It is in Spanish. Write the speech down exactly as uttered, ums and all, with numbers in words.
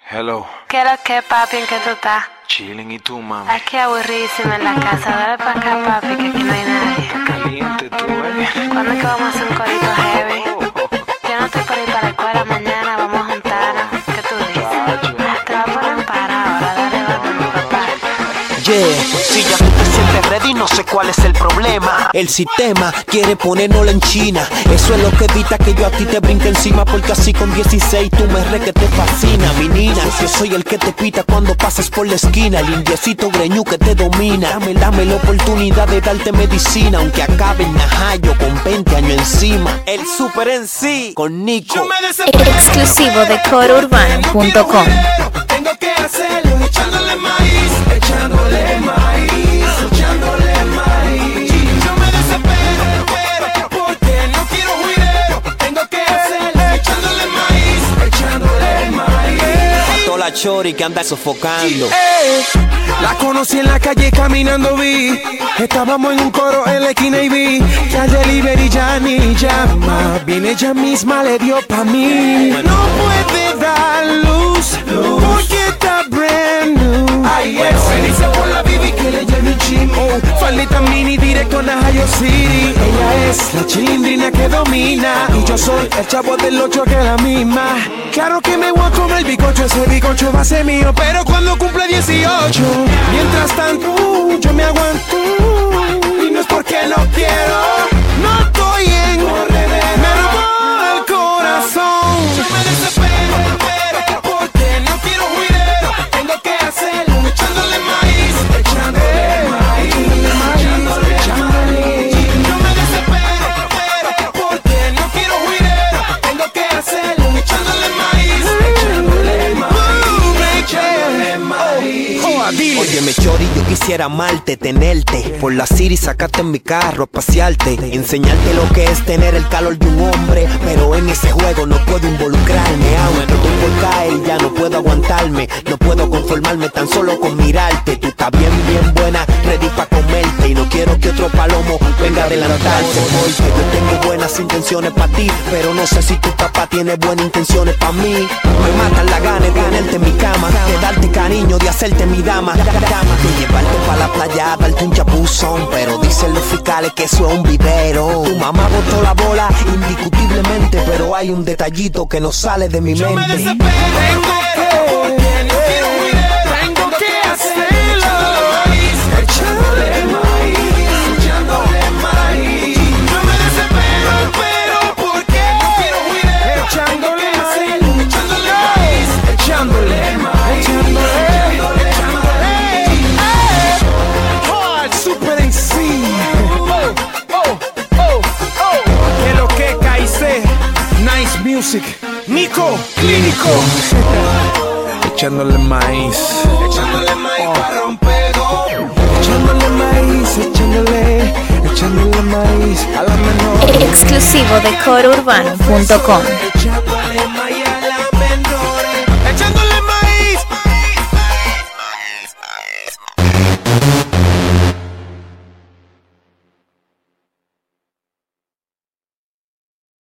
Hello. ¿Qué lo que, papi? ¿En qué tú estás? Chilling, ¿y tú, mami? Aquí aburrísima en la casa. Dale pa' acá, papi, que aquí no hay nadie. Caliente tú, eh. ¿Cuándo es que vamos a hacer un corito heavy? Yo no estoy por ir para la escuela mañana. Vamos a juntarnos. ¿Qué tú dices? Te va a poner para ahora. Dale, vamos, papá. Yeah, si ya tú te sientes ready, no sé cuál es el problema. El sistema quiere ponérnoslo en China. Eso es lo que evita que yo a ti te brinque encima. Porque así con dieciséis tú me re que te fascina, mi nina. Yo soy el que te pita cuando pasas por la esquina. El indiecito greñú que te domina. Dame, dame la oportunidad de darte medicina. Aunque acabe en Najayo con veinte años encima. El Super M C con Nico. Exclusivo de coro urbano punto com. Tengo que hacerlo echándole maíz, echándole maíz, echándole maíz. Yo me desespero, pero porque no quiero juidero. Tengo que hacerlo echándole maíz, echándole maíz. A toda la chori que anda sofocando. Eh, la conocí en la calle caminando, vi. Estábamos en un coro en la esquina y vi que a Delivery ya ni llama. Viene ella misma, le dio pa' mí. No puede dar luz, luz. Porque está brand new. Ay, bueno, se dice por la Bibi que le lleve un chimo. Faldita mini directo a Najayo City. Ella es la chilindrina que domina y yo soy el chavo del ocho que es la misma. Claro que me voy a comer el bicocho, ese bicocho va a ser mío, pero cuando cumple dieciocho. Mientras tanto, uh, yo me aguanto. Y no es porque no quiero, no estoy en corredera. Me robó el corazón. Yo me desespero, pero porque no quiero juidero. Tengo que hacerlo echándole maíz, echándole maíz, echándole, echándole. Yo me desespero, pero porque no quiero juidero. Tengo que hacerlo echándole maíz, echándole maíz, echándole maíz. Óyeme, chori, yo quisiera amarte, tenerte por la city, sacarte en mi carro, a pasearte, enseñarte lo que es tener el calor de un hombre. Pero en ese juego no puedo involucrarme. Aunque estoy por caer y ya no puedo aguantarme. No puedo conformarme tan solo con mirarte. Tú estás bien, bien buena, ready pa' comerte. Y no quiero que otro palomo venga a adelantarse. Porque yo tengo buenas intenciones pa' ti, pero no sé si tu papá tiene buenas intenciones pa' mí. Me matan la gana de tenerte en mi cama, de darte cariño, de hacerte mi dama, de llevarte pa' la playa, darte un chapuzón. Pero dicen los fiscales que eso es un vivero. Tu mamá botó la bola indiscutiblemente, pero hay un detallito que no sale de mi mente. Yo me desespero, porque no quiero juidero. Tengo que hacerlo echándole maíz, echándole maíz. Yo me desespero, pero porque no quiero juidero. Echándole maíz, echándole maíz, echándole maíz, echándole, echándole. Hard Super M C. Oh, oh, oh, oh. Que lo que caíse. Nice music. Nico Clínico. Echándole maíz. Echándole maíz para romper. Echándole maíz, echándole, echándole maíz a la menor. Exclusivo de coro urbano punto com.